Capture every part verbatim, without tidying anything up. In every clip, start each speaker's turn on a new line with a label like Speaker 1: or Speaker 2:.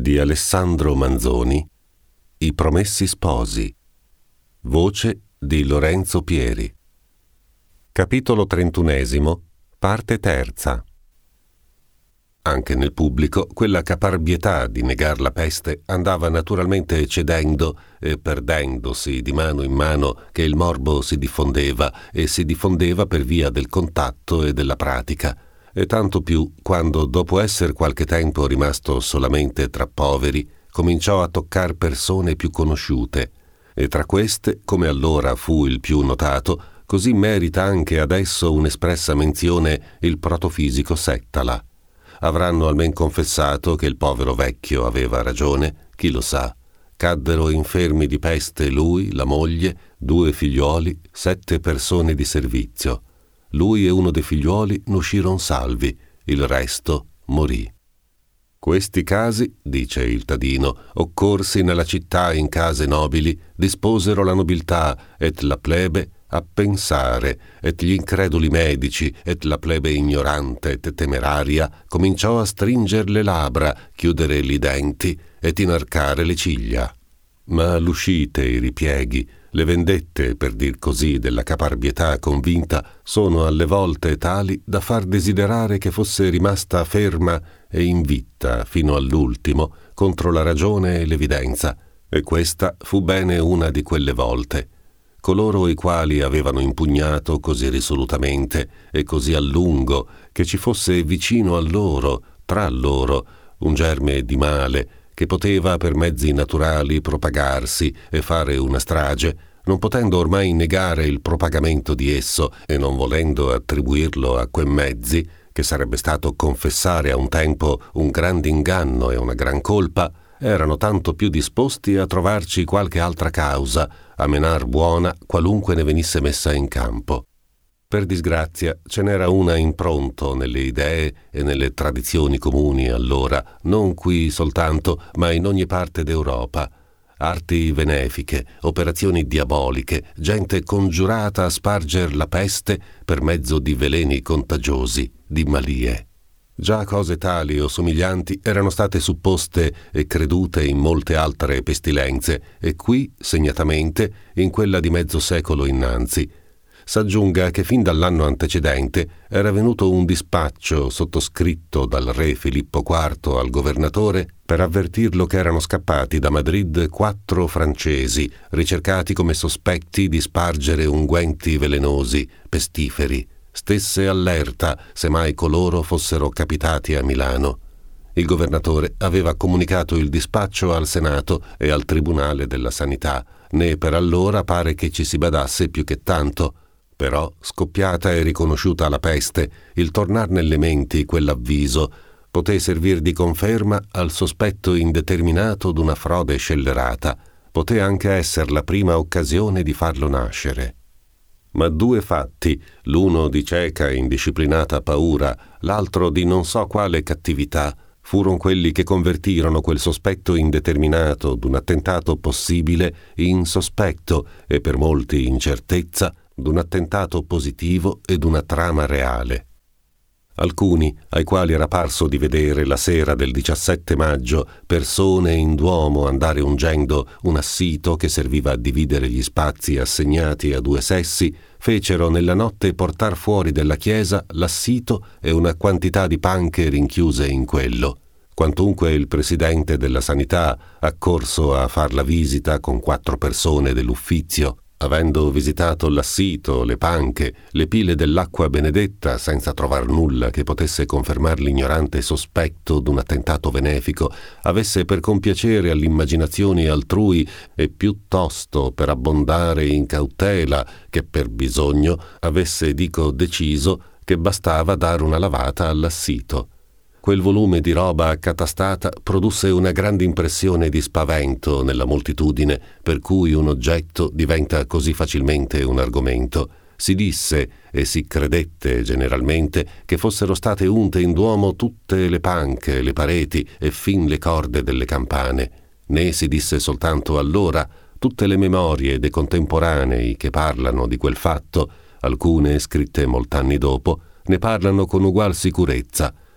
Speaker 1: di Alessandro Manzoni, I Promessi Sposi. Voce di Lorenzo Pieri. Capitolo trentunesimo, parte terza. Anche nel pubblico quella caparbietà di negar la peste andava naturalmente cedendo e perdendosi di mano in mano che il morbo si diffondeva e si diffondeva per via del contatto e della pratica, e tanto più quando, dopo essere qualche tempo rimasto solamente tra poveri, cominciò a toccar persone più conosciute, e tra queste, come allora fu il più notato, così merita anche adesso un'espressa menzione il protofisico Settala. Avranno almen confessato che il povero vecchio aveva ragione, chi lo sa. Caddero infermi di peste lui, la moglie, due figliuoli, sette persone di servizio. Lui e uno dei figliuoli n'usciron salvi, il resto morì. Questi casi, dice il Tadino, occorsi nella città in case nobili, disposero la nobiltà et la plebe a pensare, et gli increduli medici, et la plebe ignorante et temeraria cominciò a stringer le labbra, chiudere li denti et inarcare le ciglia. Ma l'uscite, i ripieghi, le vendette, per dir così, della caparbietà convinta, sono alle volte tali da far desiderare che fosse rimasta ferma e invitta fino all'ultimo contro la ragione e l'evidenza, e questa fu bene una di quelle volte. Coloro i quali avevano impugnato così risolutamente e così a lungo che ci fosse vicino a loro, tra loro, un germe di male che poteva per mezzi naturali propagarsi e fare una strage, non potendo ormai negare il propagamento di esso e non volendo attribuirlo a quei mezzi, che sarebbe stato confessare a un tempo un grande inganno e una gran colpa, erano tanto più disposti a trovarci qualche altra causa, a menar buona qualunque ne venisse messa in campo. Per disgrazia ce n'era una in pronto nelle idee e nelle tradizioni comuni allora, non qui soltanto, ma in ogni parte d'Europa. Arti benefiche, operazioni diaboliche, gente congiurata a sparger la peste per mezzo di veleni contagiosi, di malie. Già cose tali o somiglianti erano state supposte e credute in molte altre pestilenze, e qui, segnatamente, in quella di mezzo secolo innanzi. S'aggiunga che fin dall'anno antecedente era venuto un dispaccio sottoscritto dal re Filippo quarto al governatore per avvertirlo che erano scappati da Madrid quattro francesi, ricercati come sospetti di spargere unguenti velenosi, pestiferi. Stesse allerta se mai coloro fossero capitati a Milano. Il governatore aveva comunicato il dispaccio al Senato e al Tribunale della Sanità, né per allora pare che ci si badasse più che tanto. Però, scoppiata e riconosciuta la peste, il tornar nelle menti quell'avviso poté servir di conferma al sospetto indeterminato d'una frode scellerata, poté anche essere la prima occasione di farlo nascere. Ma due fatti, l'uno di cieca e indisciplinata paura, l'altro di non so quale cattività, furono quelli che convertirono quel sospetto indeterminato d'un attentato possibile in sospetto e per molti in certezza d'un attentato positivo e d'una trama reale. Alcuni, ai quali era parso di vedere la sera del diciassette maggio persone in duomo andare ungendo un assito che serviva a dividere gli spazi assegnati a due sessi, fecero nella notte portar fuori della chiesa l'assito e una quantità di panche rinchiuse in quello. Quantunque il presidente della sanità, accorso a far la visita con quattro persone dell'uffizio, avendo visitato l'assito, le panche, le pile dell'acqua benedetta, senza trovar nulla che potesse confermar l'ignorante sospetto d'un attentato benefico, avesse per compiacere all'immaginazione altrui e piuttosto per abbondare in cautela che per bisogno, avesse, dico, deciso che bastava dare una lavata all'assito. Quel volume di roba accatastata produsse una grande impressione di spavento nella moltitudine, per cui un oggetto diventa così facilmente un argomento. Si disse, e si credette generalmente, che fossero state unte in duomo tutte le panche, le pareti e fin le corde delle campane. Né si disse soltanto allora, tutte le memorie dei contemporanei che parlano di quel fatto, alcune scritte molt'anni dopo, ne parlano con ugual sicurezza,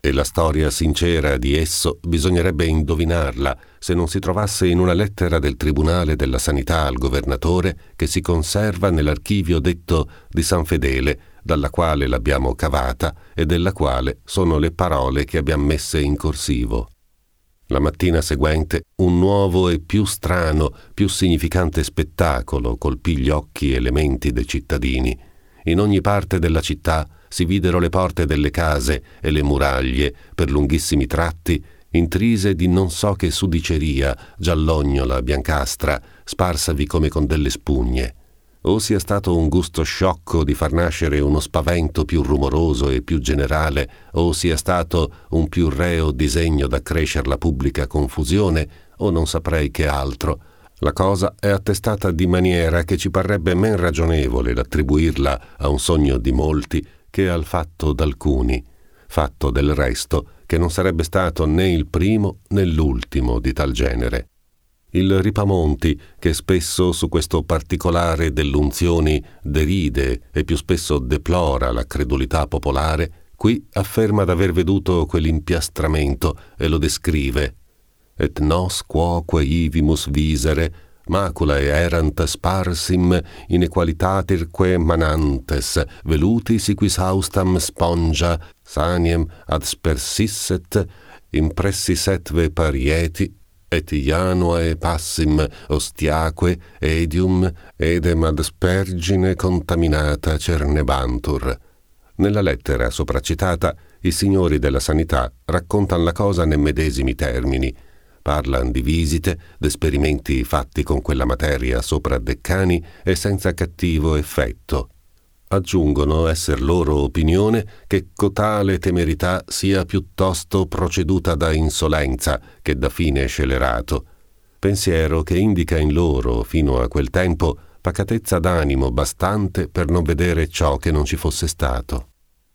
Speaker 1: e la storia sincera di esso bisognerebbe indovinarla se non si trovasse in una lettera del Tribunale della Sanità al governatore che si conserva nell'archivio detto di San Fedele, dalla quale l'abbiamo cavata e della quale sono le parole che abbiamo messe in corsivo. La mattina seguente un nuovo e più strano, più significante spettacolo colpì gli occhi e le menti dei cittadini. In ogni parte della città si videro le porte delle case e le muraglie, per lunghissimi tratti, intrise di non so che sudiceria, giallognola, biancastra, sparsavi come con delle spugne. O sia stato un gusto sciocco di far nascere uno spavento più rumoroso e più generale, o sia stato un più reo disegno d'accrescer la pubblica confusione, o non saprei che altro. La cosa è attestata di maniera che ci parrebbe men ragionevole l'attribuirla a un sogno di molti che al fatto d'alcuni, fatto del resto che non sarebbe stato né il primo né l'ultimo di tal genere. Il Ripamonti, che spesso su questo particolare dell'unzioni deride e più spesso deplora la credulità popolare, qui afferma d'aver veduto quell'impiastramento e lo descrive. Et nos quoque ivimus visere, maculae erant sparsim inequalitatirque manantes, veluti si quis haustam spongia, saniem adspersisset, impressisetve parieti, et Januae passim ostiaque edium edem ad spergine contaminata cernebantur. Nella lettera sopracitata, i signori della sanità raccontano la cosa nei medesimi termini. Parlano di visite, d'esperimenti fatti con quella materia sopra deccani e senza cattivo effetto. Aggiungono esser loro opinione che cotale temerità sia piuttosto proceduta da insolenza che da fine scellerato, pensiero che indica in loro, fino a quel tempo, pacatezza d'animo bastante per non vedere ciò che non ci fosse stato.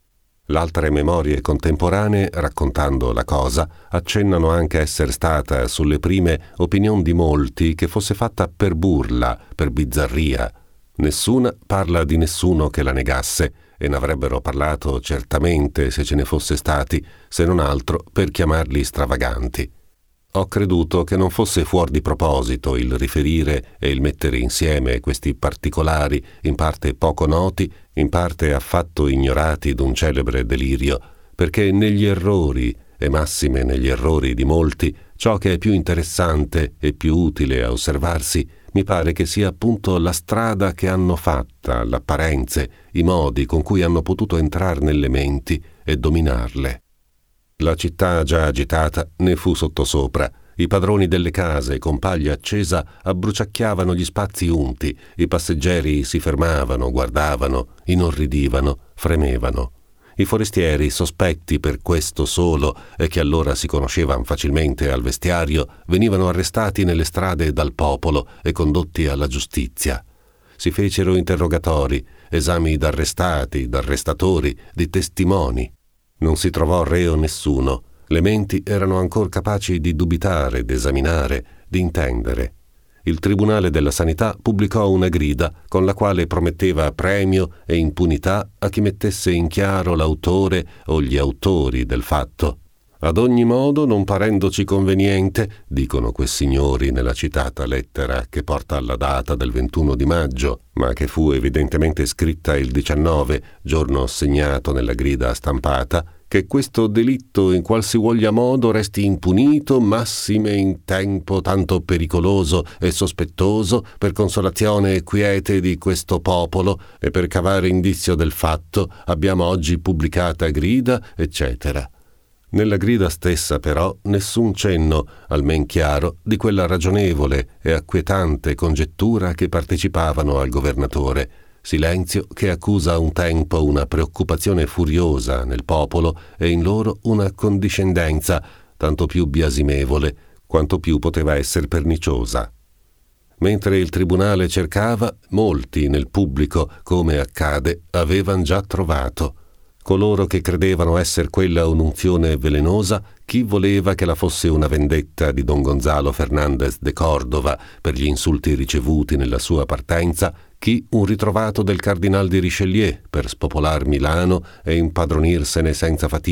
Speaker 1: L'altre memorie contemporanee, raccontando la cosa, accennano anche essere stata sulle prime opinion di molti che fosse fatta per burla, per bizzarria. Nessuna parla di nessuno che la negasse, e n'avrebbero parlato certamente se ce ne fosse stati, se non altro per chiamarli stravaganti. Ho creduto che non fosse fuor di proposito il riferire e il mettere insieme questi particolari, in parte poco noti, in parte affatto ignorati d'un celebre delirio, perché negli errori, e massime negli errori di molti, ciò che è più interessante e più utile a osservarsi mi pare che sia appunto la strada che hanno fatta, l'apparenze, i modi con cui hanno potuto entrar nelle menti e dominarle. La città già agitata ne fu sottosopra. I padroni delle case, con paglia accesa, abbruciacchiavano gli spazi unti, i passeggeri si fermavano, guardavano, inorridivano, fremevano. I forestieri, sospetti per questo solo e che allora si conoscevano facilmente al vestiario, venivano arrestati nelle strade dal popolo e condotti alla giustizia. Si fecero interrogatori, esami d'arrestati, d'arrestatori, di testimoni. Non si trovò reo nessuno. Le menti erano ancor capaci di dubitare, d'esaminare, di intendere. Il Tribunale della Sanità pubblicò una grida con la quale prometteva premio e impunità a chi mettesse in chiaro l'autore o gli autori del fatto. Ad ogni modo, non parendoci conveniente, dicono quei signori nella citata lettera che porta alla data del ventuno di maggio, ma che fu evidentemente scritta il diciannove, giorno segnato nella grida stampata, che questo delitto in qualsivoglia modo resti impunito, massime in tempo tanto pericoloso e sospettoso, per consolazione e quiete di questo popolo e per cavare indizio del fatto, abbiamo oggi pubblicata grida, eccetera. Nella grida stessa, però, nessun cenno, almen chiaro, di quella ragionevole e acquietante congettura che partecipavano al governatore. Silenzio che accusa a un tempo una preoccupazione furiosa nel popolo e in loro una condiscendenza tanto più biasimevole quanto più poteva essere perniciosa. Mentre il tribunale cercava, molti nel pubblico, come accade, avevan già trovato. Coloro che credevano esser quella un'unzione velenosa, chi voleva che la fosse una vendetta di Don Gonzalo Fernandez de Cordova per gli insulti ricevuti nella sua partenza, chi un ritrovato del Cardinal di Richelieu per spopolar Milano e impadronirsene senza fatica,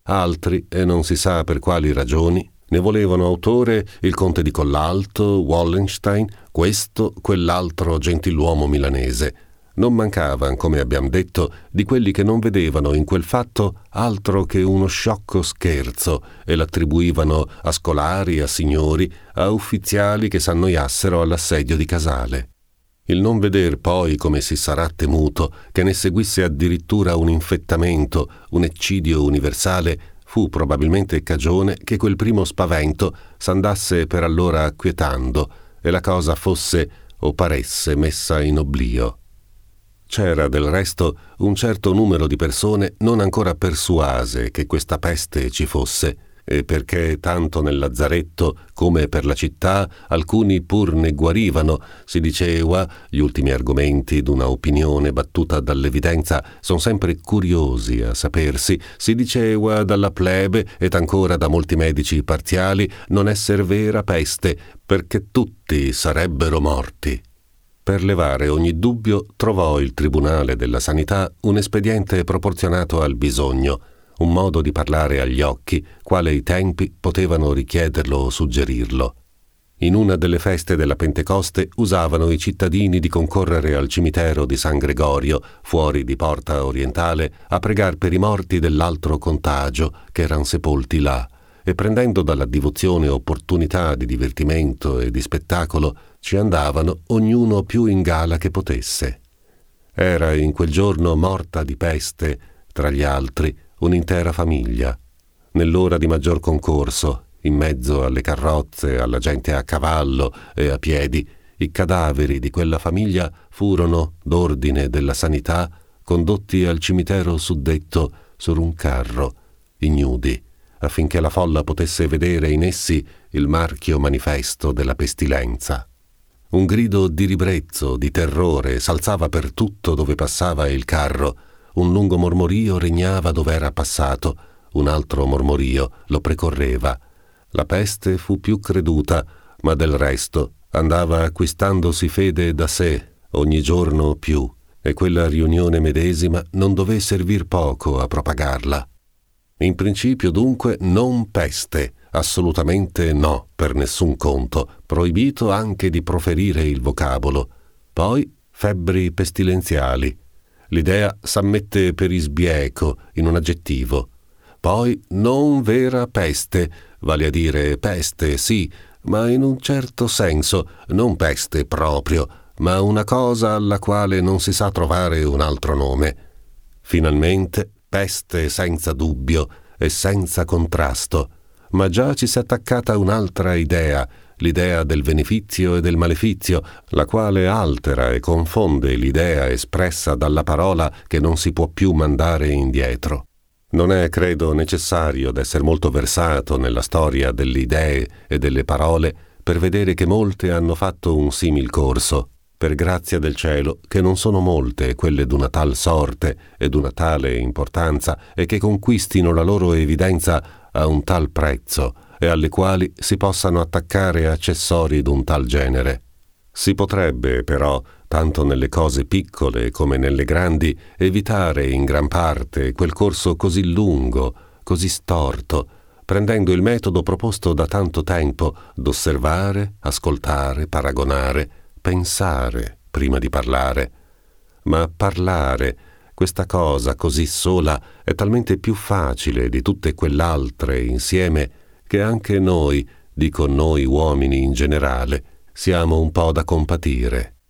Speaker 1: Altri, e non si sa per quali ragioni, ne volevano autore il conte di Collalto, Wallenstein, questo, quell'altro gentiluomo milanese. Non mancavan, come abbiamo detto, di quelli che non vedevano in quel fatto altro che uno sciocco scherzo e l'attribuivano a scolari, a signori, a ufficiali che s'annoiassero all'assedio di Casale. Il non veder poi, come si sarà temuto, che ne seguisse addirittura un infettamento, un eccidio universale, fu probabilmente cagione che quel primo spavento s'andasse per allora acquietando e la cosa fosse o paresse messa in oblio. C'era del resto un certo numero di persone non ancora persuase che questa peste ci fosse, e perché tanto nel lazzaretto come per la città alcuni pur ne guarivano, si diceva, gli ultimi argomenti d'una opinione battuta dall'evidenza son sempre curiosi a sapersi, si diceva dalla plebe ed ancora da molti medici parziali non esser vera peste, perché tutti sarebbero morti. Per levare ogni dubbio trovò il Tribunale della Sanità un espediente proporzionato al bisogno, un modo di parlare agli occhi, quale i tempi potevano richiederlo o suggerirlo. In una delle feste della Pentecoste usavano i cittadini di concorrere al cimitero di San Gregorio, fuori di Porta Orientale, a pregar per i morti dell'altro contagio che eran sepolti là, e prendendo dalla divozione opportunità di divertimento e di spettacolo, ci andavano ognuno più in gala che potesse. Era in quel giorno morta di peste, tra gli altri, un'intera famiglia. Nell'ora di maggior concorso, in mezzo alle carrozze, alla gente a cavallo e a piedi, i cadaveri di quella famiglia furono, d'ordine della sanità, condotti al cimitero suddetto sur un carro, ignudi, affinché la folla potesse vedere in essi il marchio manifesto della pestilenza. Un grido di ribrezzo, di terrore, s'alzava per tutto dove passava il carro. Un lungo mormorio regnava dove era passato, un altro mormorio lo precorreva. La peste fu più creduta, ma del resto andava acquistandosi fede da sé, ogni giorno più, e quella riunione medesima non dové servir poco a propagarla. In principio dunque non peste, assolutamente no, per nessun conto, proibito anche di proferire il vocabolo. Poi febbri pestilenziali. L'idea s'ammette per isbieco, in un aggettivo. Poi non vera peste, vale a dire peste, sì, ma in un certo senso, non peste proprio, ma una cosa alla quale non si sa trovare un altro nome. Finalmente, peste senza dubbio e senza contrasto, ma già ci s'è attaccata un'altra idea, l'idea del benefizio e del malefizio, la quale altera e confonde l'idea espressa dalla parola che non si può più mandare indietro. Non è, credo, necessario d'esser molto versato nella storia delle idee e delle parole per vedere che molte hanno fatto un simil corso, per grazia del cielo che non sono molte quelle d'una tal sorte e d'una tale importanza e che conquistino la loro evidenza a un tal prezzo e alle quali si possano attaccare accessori d'un tal genere. Si potrebbe, però, tanto nelle cose piccole come nelle grandi, evitare in gran parte quel corso così lungo, così storto, prendendo il metodo proposto da tanto tempo d'osservare, ascoltare, paragonare, pensare prima di parlare. Ma parlare, questa cosa così sola, è talmente più facile di tutte quell'altre insieme che anche noi, dico noi uomini in generale, siamo un po' da compatire.